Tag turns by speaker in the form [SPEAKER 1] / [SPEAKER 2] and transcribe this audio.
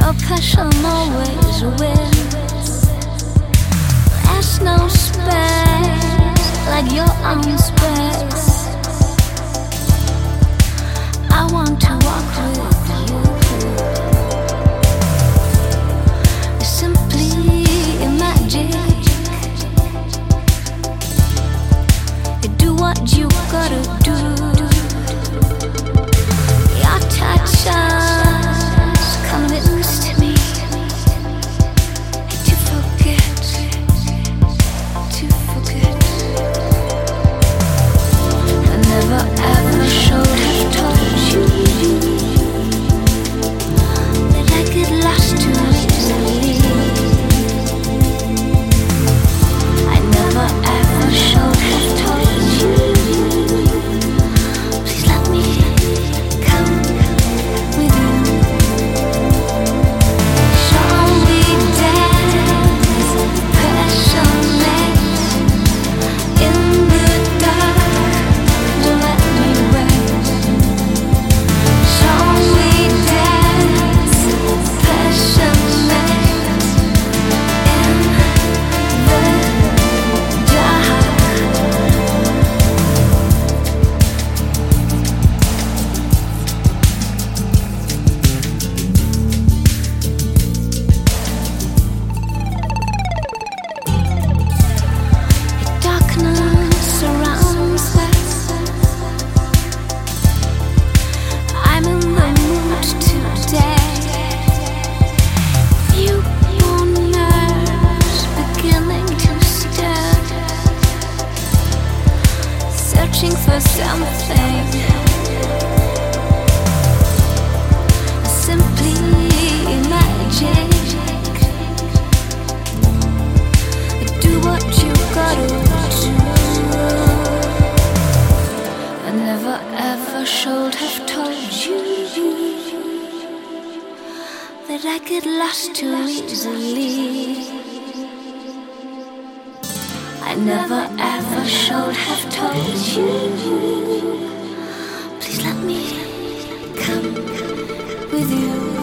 [SPEAKER 1] Your passion always wins. There's no space like your own space. I want to walk with you. It's simply magic. You do what you gotta do. Your touch has convinced me to forget, to forget. I never ever should have told you that I get lost too easily. I never ever should have told you. Please let me come with you. Shall we dance passionate in the dark? Don't let me wait. Shall we dance passionate in the dark? Darkness surrounds us. I'm in the mood today. Newborn nerves beginning to stir, searching for something. Simply magic. Do what you gotta do. I never ever should have told you that I get lost too easily. I never ever should have told you. Please let me come with you.